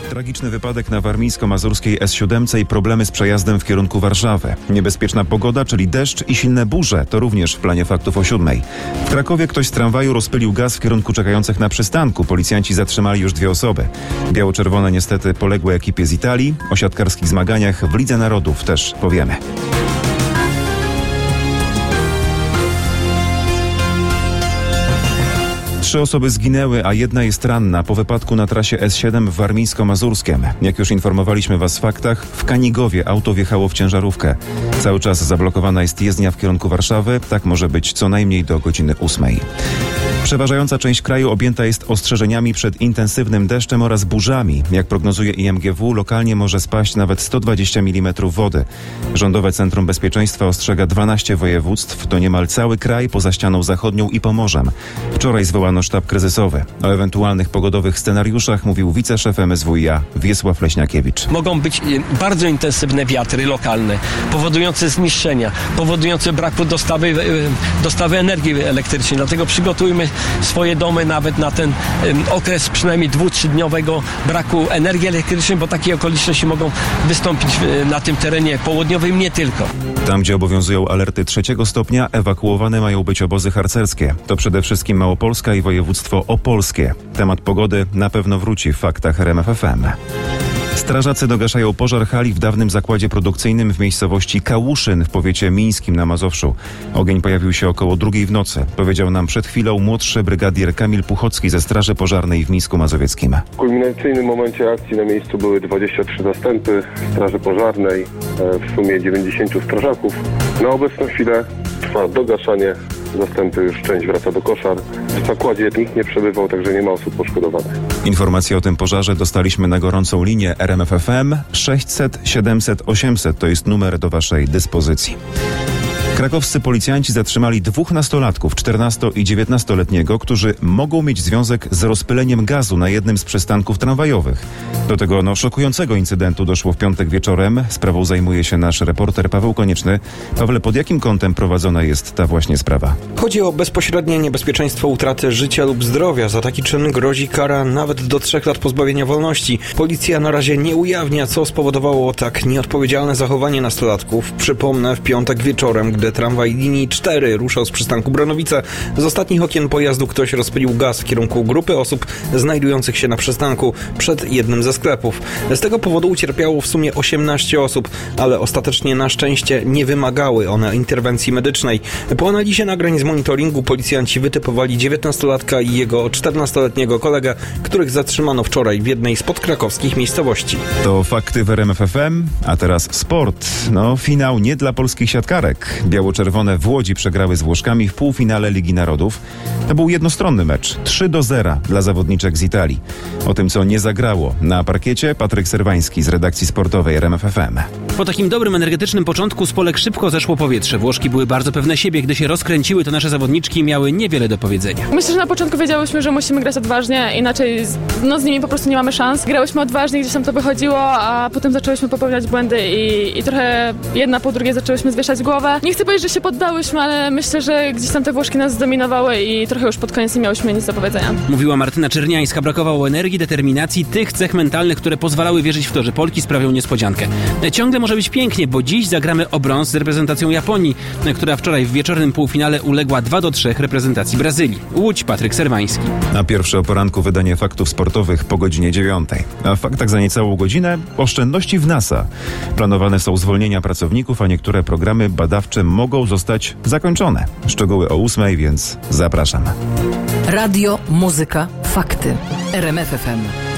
Tragiczny wypadek na warmińsko-mazurskiej S7 i problemy z przejazdem w kierunku Warszawy. Niebezpieczna pogoda, czyli deszcz i silne burze, to również w planie faktów o 7. W Krakowie ktoś z tramwaju rozpylił gaz w kierunku czekających na przystanku. Policjanci zatrzymali już 2 osoby. Biało-czerwone niestety poległy ekipie z Italii. O siatkarskich zmaganiach w Lidze Narodów też powiemy. Trzy osoby zginęły, a jedna jest ranna po wypadku na trasie S7 w Warmińsko-Mazurskiem. Jak już informowaliśmy Was w faktach, w Kanigowie auto wjechało w ciężarówkę. Cały czas zablokowana jest jezdnia w kierunku Warszawy. Tak może być co najmniej do godziny 8. Przeważająca część kraju objęta jest ostrzeżeniami przed intensywnym deszczem oraz burzami. Jak prognozuje IMGW, lokalnie może spaść nawet 120 mm wody. Rządowe Centrum Bezpieczeństwa ostrzega 12 województw, to niemal cały kraj poza ścianą zachodnią i Pomorzem. Wczoraj zwołano sztab kryzysowy. O ewentualnych pogodowych scenariuszach mówił wiceszef MSWiA Wiesław Leśniakiewicz. Mogą być bardzo intensywne wiatry lokalne, powodujące zniszczenia, powodujące braku dostawy energii elektrycznej. Dlatego przygotujmy swoje domy nawet na ten okres przynajmniej 2-3-dniowego braku energii elektrycznej, bo takie okoliczności mogą wystąpić na tym terenie południowym, nie tylko. Tam, gdzie obowiązują alerty 3 stopnia, ewakuowane mają być obozy harcerskie. To przede wszystkim Małopolska i województwo opolskie. Temat pogody na pewno wróci w faktach RMF FM. Strażacy dogaszają pożar hali w dawnym zakładzie produkcyjnym w miejscowości Kałuszyn w powiecie mińskim na Mazowszu. Ogień pojawił się około 2 w nocy. Powiedział nam przed chwilą młodszy brygadier Kamil Puchocki ze Straży Pożarnej w Mińsku Mazowieckim. W kulminacyjnym momencie akcji na miejscu były 23 zastępy Straży Pożarnej, w sumie 90 strażaków. Na obecną chwilę trwa dogaszanie. Zastępy już część wraca do koszar. W zakładzie nikt nie przebywał, także nie ma osób poszkodowanych. Informacje o tym pożarze dostaliśmy na gorącą linię RMF FM 600 700 800. To jest numer do Waszej dyspozycji. Krakowscy policjanci zatrzymali 2 nastolatków, 14- i 19-letniego, którzy mogą mieć związek z rozpyleniem gazu na jednym z przystanków tramwajowych. Do tego szokującego incydentu doszło w piątek wieczorem. Sprawą zajmuje się nasz reporter Paweł Konieczny. Pawle, pod jakim kątem prowadzona jest ta właśnie sprawa? Chodzi o bezpośrednie niebezpieczeństwo utraty życia lub zdrowia. Za taki czyn grozi kara nawet do 3 lat pozbawienia wolności. Policja na razie nie ujawnia, co spowodowało tak nieodpowiedzialne zachowanie nastolatków. Przypomnę, w piątek wieczorem, gdy tramwaj linii 4 ruszał z przystanku Bronowice, z ostatnich okien pojazdu ktoś rozpylił gaz w kierunku grupy osób znajdujących się na przystanku przed jednym ze sklepów. Z tego powodu ucierpiało w sumie 18 osób, ale ostatecznie na szczęście nie wymagały one interwencji medycznej. Po analizie nagrań z monitoringu policjanci wytypowali 19-latka i jego 14-letniego kolegę, których zatrzymano wczoraj w jednej z podkrakowskich miejscowości. To fakty w RMF FM, a teraz sport. Finał nie dla polskich siatkarek. Biało-czerwone w Łodzi przegrały z Włoszkami w półfinale Ligi Narodów. To był jednostronny mecz. 3-0 dla zawodniczek z Italii. O tym, co nie zagrało na parkiecie, Patryk Serwański z redakcji sportowej RMF FM. Po takim dobrym, energetycznym początku z Polek szybko zeszło powietrze. Włoszki były bardzo pewne siebie. Gdy się rozkręciły, to nasze zawodniczki miały niewiele do powiedzenia. Myślę, że na początku wiedziałyśmy, że musimy grać odważnie, inaczej z nimi po prostu nie mamy szans. Grałyśmy odważnie, gdzieś tam to wychodziło, a potem zaczęłyśmy popełniać błędy i trochę jedna po drugiej zaczęłyśmy zwieszać głowę. Nie chcę powiedzieć, że się poddałyśmy, ale myślę, że gdzieś tam te Włoszki nas zdominowały i trochę już pod koniec nie miałyśmy nic do powiedzenia. Mówiła Martyna Czerniańska. Brakowało energii, determinacji, tych cech mentalnych, które pozwalały wierzyć w to, że Polki sprawią niespodziankę. Ciągle może być pięknie, bo dziś zagramy o brąz z reprezentacją Japonii, która wczoraj w wieczornym półfinale uległa 2-3 reprezentacji Brazylii. Łódź, Patryk Serwański. Na pierwsze o poranku wydanie faktów sportowych po godzinie 9. A w faktach za niecałą godzinę oszczędności w NASA. Planowane są zwolnienia pracowników, a niektóre programy badawcze mogą zostać zakończone. Szczegóły o 8, więc zapraszam. Radio, muzyka, fakty. RMF FM.